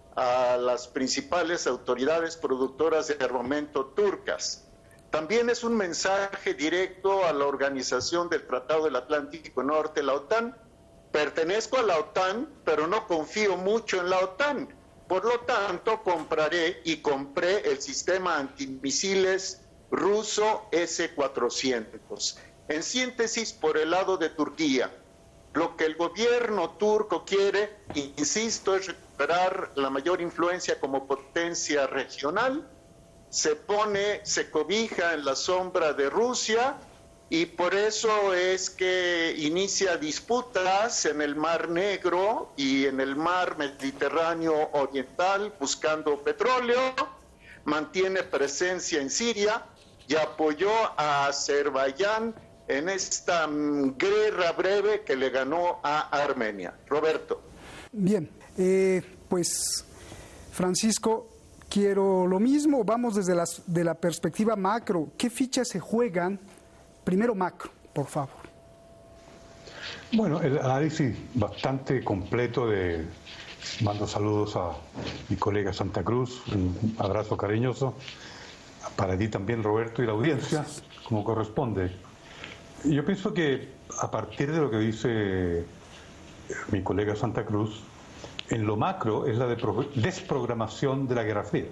a las principales autoridades productoras de armamento turcas. También es un mensaje directo a la Organización del Tratado del Atlántico Norte, la OTAN. Pertenezco a la OTAN, pero no confío mucho en la OTAN. Por lo tanto, compraré y compré el sistema antimisiles ruso ese cuatrocientos. En síntesis, por el lado de Turquía, lo que el gobierno turco quiere, insisto, es recuperar la mayor influencia como potencia regional. Se pone, se cobija en la sombra de Rusia y por eso es que inicia disputas en el Mar Negro y en el Mar Mediterráneo Oriental buscando petróleo, mantiene presencia en Siria y apoyó a Azerbaiyán en esta guerra breve que le ganó a Armenia. Roberto. Bien, eh, pues Francisco, quiero lo mismo, vamos desde las, de la perspectiva macro. ¿Qué fichas se juegan? Primero macro, por favor. Bueno, el análisis bastante completo de... Mando saludos a mi colega Santa Cruz, un abrazo cariñoso. Para ti también, Roberto, y la audiencia, como corresponde. Yo pienso que a partir de lo que dice mi colega Santa Cruz, en lo macro es la desprogramación de la Guerra Fría.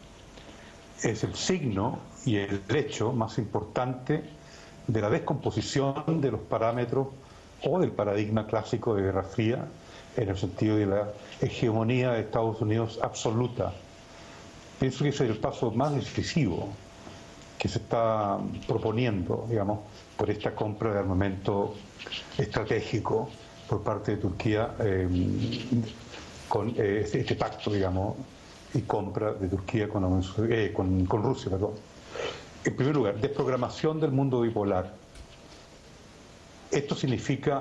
Es el signo y el hecho más importante de la descomposición de los parámetros o del paradigma clásico de Guerra Fría, en el sentido de la hegemonía de Estados Unidos absoluta. Pienso que ese es el paso más decisivo que se está proponiendo, digamos, por esta compra de armamento estratégico por parte de Turquía, eh, con eh, este, este pacto, digamos, y compra de Turquía con, eh, con, con Rusia, perdón. En primer lugar, desprogramación del mundo bipolar. Esto significa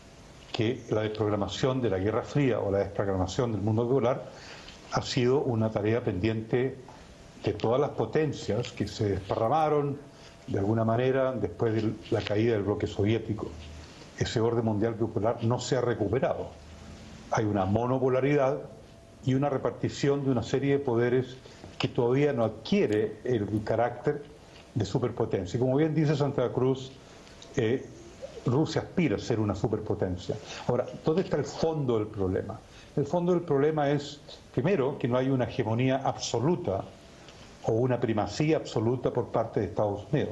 que la desprogramación de la Guerra Fría o la desprogramación del mundo bipolar ha sido una tarea pendiente de todas las potencias que se desparramaron de alguna manera después de la caída del bloque soviético. Ese orden mundial bipolar no se ha recuperado. Hay una monopolaridad y una repartición de una serie de poderes que todavía no adquiere el carácter de superpotencia. Y como bien dice Santa Cruz, eh, Rusia aspira a ser una superpotencia. Ahora, ¿dónde está el fondo del problema? El fondo del problema es, primero, que no hay una hegemonía absoluta o una primacía absoluta por parte de Estados Unidos.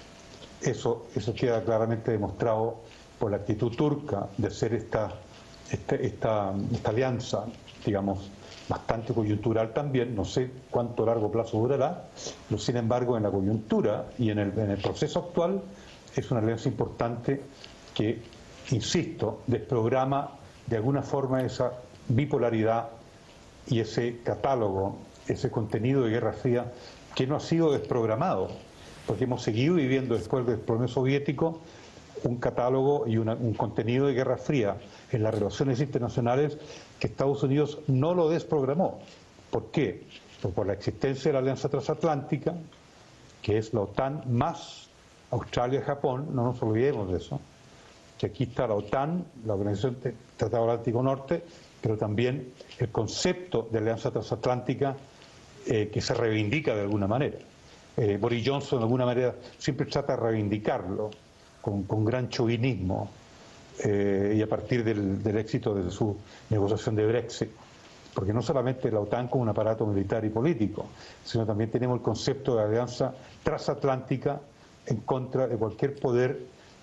Eso, eso queda claramente demostrado por la actitud turca de ser esta, esta, esta, esta alianza, digamos, bastante coyuntural también, no sé cuánto largo plazo durará, pero sin embargo en la coyuntura y en el, en el proceso actual es una alianza importante que, insisto, desprograma de alguna forma esa bipolaridad y ese catálogo, ese contenido de Guerra Fría que no ha sido desprogramado, porque hemos seguido viviendo después del problema soviético un catálogo y una, un contenido de Guerra Fría en las relaciones internacionales que Estados Unidos no lo desprogramó. ¿Por qué? Pues por la existencia de la Alianza Transatlántica, que es la OTAN más Australia y Japón, no nos olvidemos de eso, que aquí está la OTAN, la Organización del Tratado Atlántico Norte, pero también el concepto de Alianza Transatlántica eh, que se reivindica de alguna manera. Eh, Boris Johnson de alguna manera siempre trata de reivindicarlo con, con gran chauvinismo eh, y a partir del, del éxito de su negociación de Brexit, porque no solamente la OTAN como un aparato militar y político, sino también tenemos el concepto de alianza transatlántica en contra de cualquier poder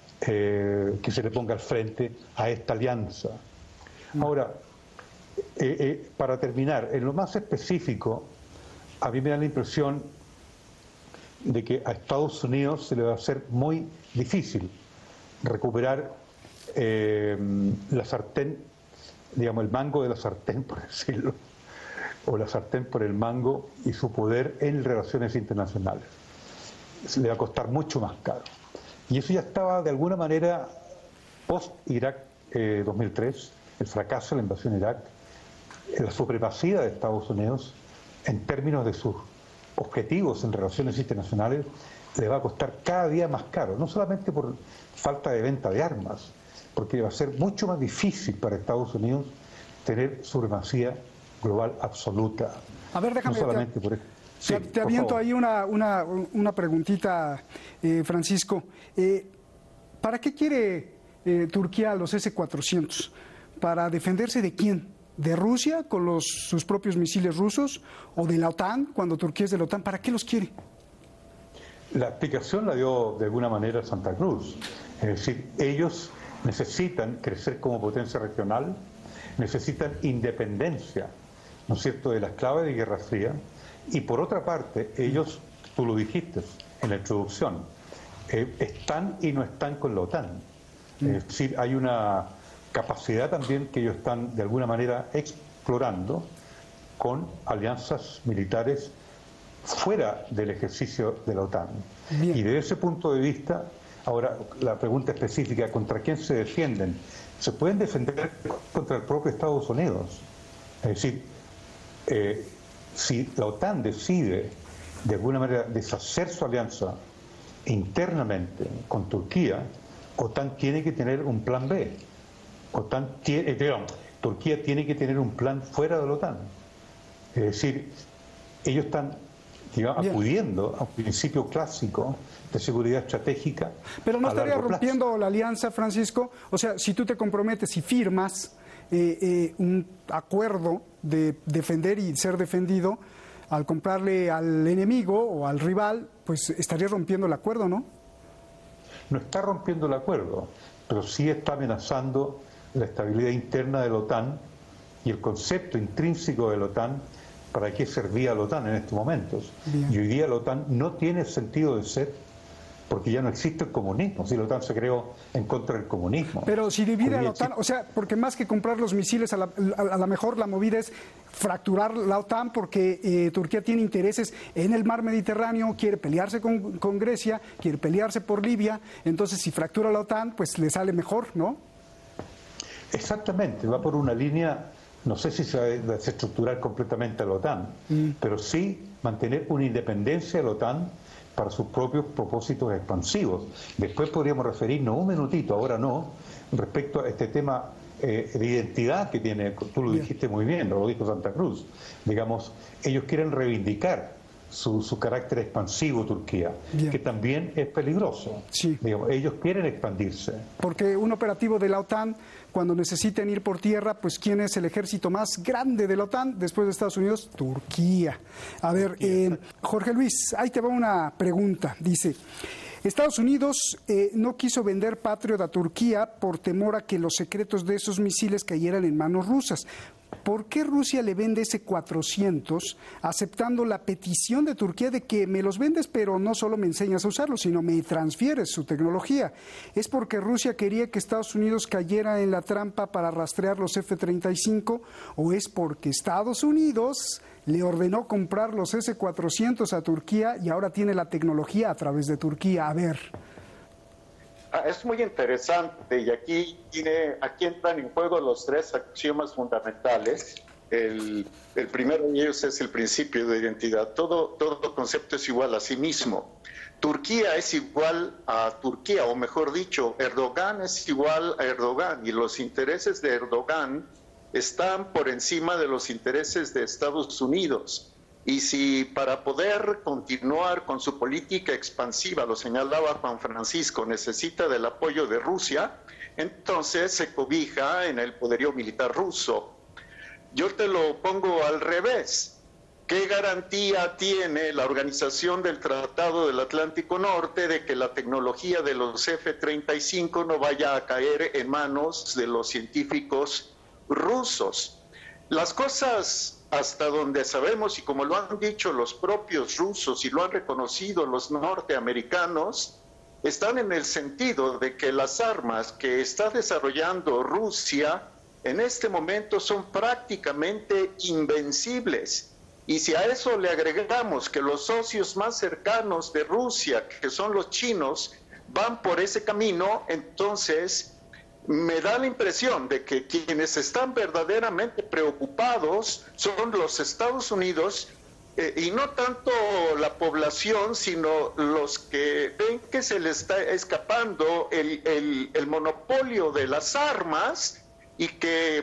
eh, que se le ponga al frente a esta alianza. Ahora, eh, eh, para terminar, en lo más específico, a mí me da la impresión de que a Estados Unidos se le va a hacer muy difícil recuperar eh, la sartén, digamos, el mango de la sartén, por decirlo, o la sartén por el mango y su poder en relaciones internacionales. Se le va a costar mucho más caro. Y eso ya estaba de alguna manera post-Irak eh, dos mil tres, el fracaso de la invasión de Irak, la supremacía de Estados Unidos en términos de sus objetivos en relaciones internacionales le va a costar cada día más caro, no solamente por falta de venta de armas, porque va a ser mucho más difícil para Estados Unidos tener supremacía global absoluta. A ver, déjame... No solamente te, por eso. Sí, te, te aviento favor. ahí una, una, una preguntita, eh, Francisco. Eh, ¿Para qué quiere eh, Turquía los ese cuatrocientos? ¿Para defenderse de quién? ¿De Rusia con los, sus propios misiles rusos? ¿O de la OTAN, cuando Turquía es de la OTAN? ¿Para qué los quiere? La explicación la dio de alguna manera Santa Cruz. Es decir, ellos necesitan crecer como potencia regional, necesitan independencia, ¿no es cierto?, de la esclava de Guerra Fría, y por otra parte, ellos, tú lo dijiste en la introducción, eh, están y no están con la OTAN. Es decir, hay una capacidad también que ellos están de alguna manera explorando con alianzas militares fuera del ejercicio de la OTAN. Bien. Y desde ese punto de vista, ahora la pregunta específica, ¿contra quién se defienden? Se pueden defender contra el propio Estados Unidos. Es decir, eh, si la OTAN decide de alguna manera deshacer su alianza internamente con Turquía, OTAN tiene que tener un plan B. OTAN tiene, eh, perdón, Turquía tiene que tener un plan fuera de la OTAN. Es decir, ellos están, digamos, acudiendo a un principio clásico de seguridad estratégica. Pero no estaría rompiendo la alianza, Francisco. O sea, si tú te comprometes y firmas eh, eh, un acuerdo de defender y ser defendido, al comprarle al enemigo o al rival, pues estaría rompiendo el acuerdo, ¿no? No está rompiendo el acuerdo, pero sí está amenazando la estabilidad interna de la OTAN y el concepto intrínseco de la OTAN. ¿Para qué servía la OTAN en estos momentos? Bien. Y hoy día la OTAN no tiene sentido de ser porque ya no existe el comunismo. Si la OTAN se creó en contra del comunismo. Pero si divide a la OTAN, o sea, porque más que comprar los misiles, a la, a la mejor la movida es fracturar la OTAN porque eh, Turquía tiene intereses en el mar Mediterráneo, quiere pelearse con, con Grecia, quiere pelearse por Libia. Entonces, si fractura la OTAN, pues le sale mejor, ¿no? Exactamente, va por una línea. No sé si se va a desestructurar completamente a la OTAN, mm. pero sí mantener una independencia de la OTAN para sus propios propósitos expansivos. Después podríamos referirnos un minutito, ahora no, respecto a este tema eh, de identidad que tiene, tú lo bien. dijiste muy bien, lo dijo Santa Cruz. Digamos, ellos quieren reivindicar su, su carácter expansivo, Turquía, bien. que también es peligroso. Sí. Digamos, ellos quieren expandirse. Porque un operativo de la OTAN, cuando necesiten ir por tierra, pues ¿quién es el ejército más grande de la OTAN después de Estados Unidos? Turquía. A ver, eh, Jorge Luis, ahí te va una pregunta. Dice, Estados Unidos eh, no quiso vender Patriot a Turquía por temor a que los secretos de esos misiles cayeran en manos rusas. ¿Por qué Rusia le vende ese cuatrocientos aceptando la petición de Turquía de que me los vendes, pero no solo me enseñas a usarlos, sino me transfieres su tecnología? ¿Es porque Rusia quería que Estados Unidos cayera en la trampa para rastrear los F treinta y cinco o es porque Estados Unidos le ordenó comprar los ese cuatrocientos a Turquía y ahora tiene la tecnología a través de Turquía? A ver... Es muy interesante y aquí, tiene, aquí entran en juego los tres axiomas fundamentales. El, el primero de ellos es el principio de identidad. Todo, todo concepto es igual a sí mismo. Turquía es igual a Turquía, o mejor dicho, Erdogan es igual a Erdogan y los intereses de Erdogan están por encima de los intereses de Estados Unidos. Y si para poder continuar con su política expansiva, lo señalaba Juan Francisco, necesita del apoyo de Rusia, entonces se cobija en el poderío militar ruso. Yo te lo pongo al revés. ¿Qué garantía tiene la Organización del Tratado del Atlántico Norte de que la tecnología de los F treinta y cinco no vaya a caer en manos de los científicos rusos? Las cosas, hasta donde sabemos, y como lo han dicho los propios rusos y lo han reconocido los norteamericanos, están en el sentido de que las armas que está desarrollando Rusia en este momento son prácticamente invencibles. Y si a eso le agregamos que los socios más cercanos de Rusia, que son los chinos, van por ese camino, entonces me da la impresión de que quienes están verdaderamente preocupados son los Estados Unidos eh, y no tanto la población, sino los que ven que se les está escapando el, el, el monopolio de las armas y que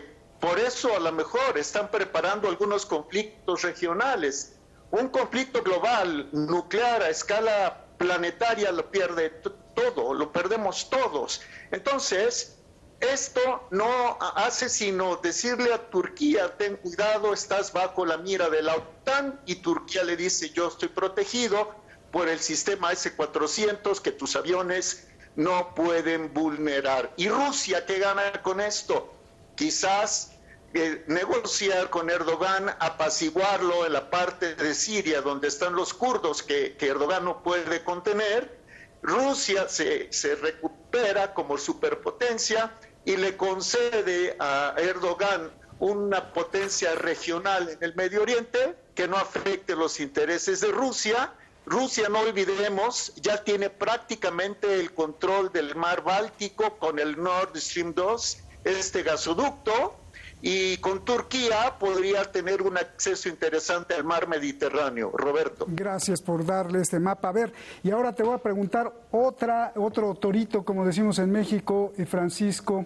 Por eso a lo mejor están preparando algunos conflictos regionales. Un conflicto global, nuclear, a escala planetaria, lo pierde todo, lo perdemos todos. Entonces, esto no hace sino decirle a Turquía, ten cuidado, estás bajo la mira de la OTAN, y Turquía le dice, yo estoy protegido por el sistema ese cuatrocientos que tus aviones no pueden vulnerar. ¿Y Rusia qué gana con esto? Quizás eh, negociar con Erdogan, apaciguarlo en la parte de Siria donde están los kurdos que, que Erdogan no puede contener. Rusia se, se recupera como superpotencia y le concede a Erdogan una potencia regional en el Medio Oriente que no afecte los intereses de Rusia. Rusia, no olvidemos, ya tiene prácticamente el control del mar Báltico con el Nord Stream dos, este gasoducto, y con Turquía podría tener un acceso interesante al mar Mediterráneo. Roberto. Gracias por darle este mapa. A ver, y ahora te voy a preguntar otra, otro torito, como decimos en México, eh, Francisco.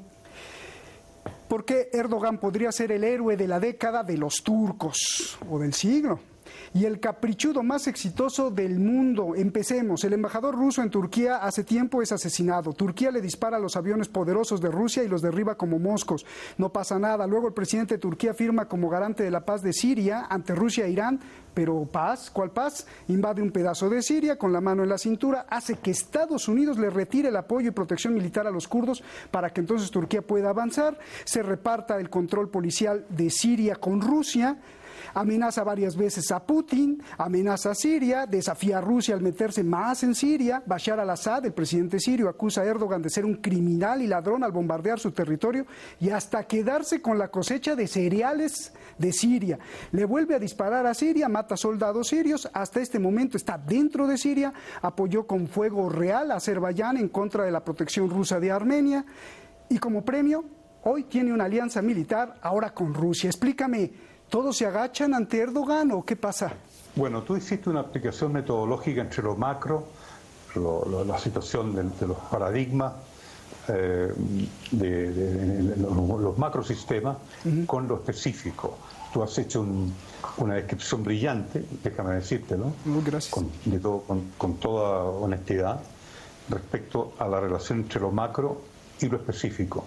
¿Por qué Erdogan podría ser el héroe de la década de los turcos o del siglo? Y el caprichudo más exitoso del mundo. Empecemos. El embajador ruso en Turquía hace tiempo es asesinado. Turquía le dispara a los aviones poderosos de Rusia y los derriba como moscos. No pasa nada. Luego el presidente de Turquía firma como garante de la paz de Siria ante Rusia e Irán. Pero paz, ¿cuál paz? Invade un pedazo de Siria con la mano en la cintura, hace que Estados Unidos le retire el apoyo y protección militar a los kurdos para que entonces Turquía pueda avanzar, se reparta el control policial de Siria con Rusia. Amenaza varias veces a Putin, amenaza a Siria, desafía a Rusia al meterse más en Siria. Bashar al-Assad, el presidente sirio, acusa a Erdogan de ser un criminal y ladrón al bombardear su territorio y hasta quedarse con la cosecha de cereales de Siria. Le vuelve a disparar a Siria, mata soldados sirios, hasta este momento está dentro de Siria, apoyó con fuego real a Azerbaiyán en contra de la protección rusa de Armenia y como premio, hoy tiene una alianza militar ahora con Rusia. Explícame, ¿todos se agachan ante Erdogan o qué pasa? Bueno, tú hiciste una aplicación metodológica entre lo macro, lo, lo, la situación de, de los paradigmas, eh, de, de, de, de los, los macrosistemas, uh-huh, con lo específico. Tú has hecho un, una descripción brillante, déjame decírtelo, uh, gracias. Con, de todo, con, con toda honestidad, respecto a la relación entre lo macro y lo específico.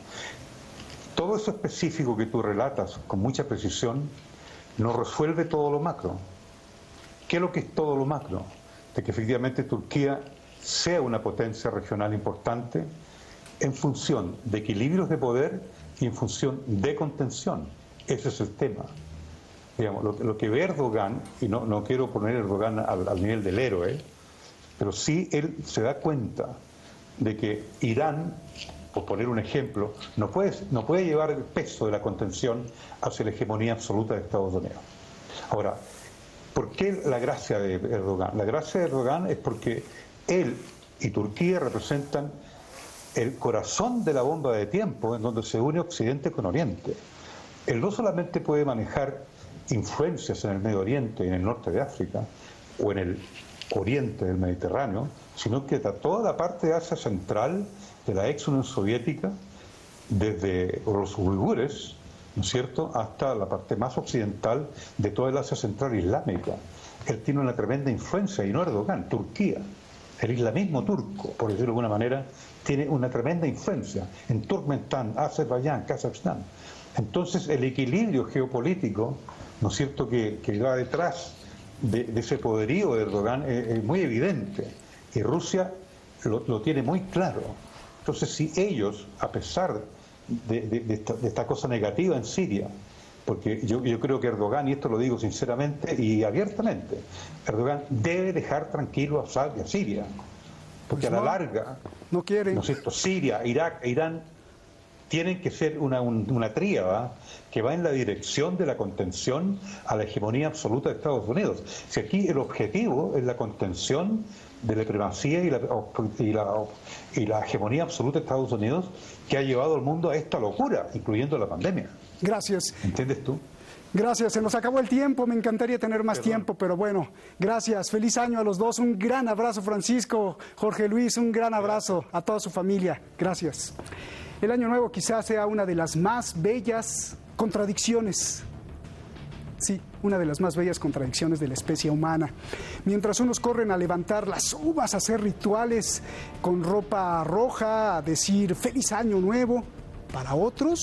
Todo eso específico que tú relatas con mucha precisión no resuelve todo lo macro. ¿Qué es lo que es todo lo macro? De que efectivamente Turquía sea una potencia regional importante en función de equilibrios de poder y en función de contención. Ese es el tema. Digamos, lo, lo que ve Erdogan, y no, no quiero poner Erdogan al, al nivel del héroe, pero sí él se da cuenta de que Irán, por poner un ejemplo, no puede, no puede llevar el peso de la contención hacia la hegemonía absoluta de Estados Unidos. Ahora, ¿por qué la gracia de Erdogan? La gracia de Erdogan es porque él y Turquía representan el corazón de la bomba de tiempo en donde se une Occidente con Oriente. Él no solamente puede manejar influencias en el Medio Oriente y en el norte de África o en el oriente del Mediterráneo, sino que a toda la parte de Asia Central, de la ex Unión Soviética, desde los uigures, ¿no es cierto?, hasta la parte más occidental de toda el Asia Central islámica. Él tiene una tremenda influencia, y no Erdogan, Turquía. El islamismo turco, por decirlo de alguna manera, tiene una tremenda influencia en Turkmenistán, Azerbaiyán, Kazajstán. Entonces, el equilibrio geopolítico, ¿no es cierto?, que, que va detrás de, de ese poderío de Erdogan es, es muy evidente, y Rusia lo, lo tiene muy claro. Entonces, si ellos, a pesar de, de, de, esta, de esta cosa negativa en Siria, porque yo, yo creo que Erdogan, y esto lo digo sinceramente y abiertamente, Erdogan debe dejar tranquilo a Assad y a Siria, porque pues no, a la larga, no quieren. ¿no es cierto?, Siria, Irak e Irán tienen que ser una, un, una tríada que va en la dirección de la contención a la hegemonía absoluta de Estados Unidos. Si aquí el objetivo es la contención de la primacía y la, y, la, y la hegemonía absoluta de Estados Unidos, que ha llevado al mundo a esta locura, incluyendo la pandemia. Gracias. ¿Entiendes tú? Gracias, se nos acabó el tiempo, me encantaría tener más Perdón. tiempo, pero bueno, gracias, feliz año a los dos, un gran abrazo Francisco, Jorge Luis, un gran abrazo a toda su familia, gracias. El Año Nuevo quizás sea una de las más bellas contradicciones. Sí, una de las más bellas contradicciones de la especie humana. Mientras unos corren a levantar las uvas, a hacer rituales con ropa roja, a decir feliz año nuevo, para otros